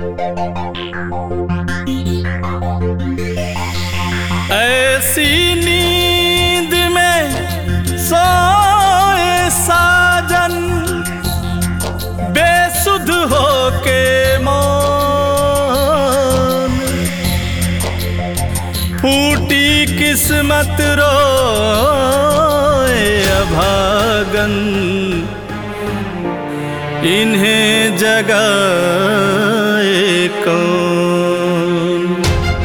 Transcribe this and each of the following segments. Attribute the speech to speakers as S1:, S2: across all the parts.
S1: ऐसी नींद में सोए साजन बेसुध होके मौन, फूटी किस्मत रोए अभागन, इन्हें जगाए कौन।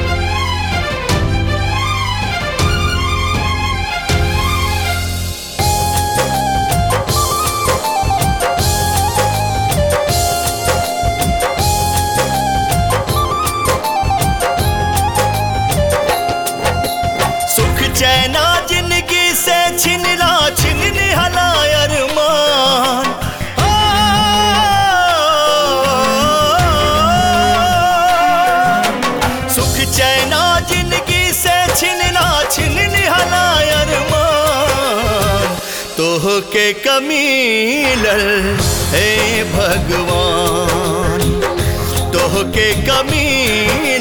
S2: चैना जिंदगी से छिनला छिन निहला अरमान, सुख चैना जिंदगी से छिनला छिन निहला अरमान, तोह के कमीलल हे भगवान, तोह के कमीलल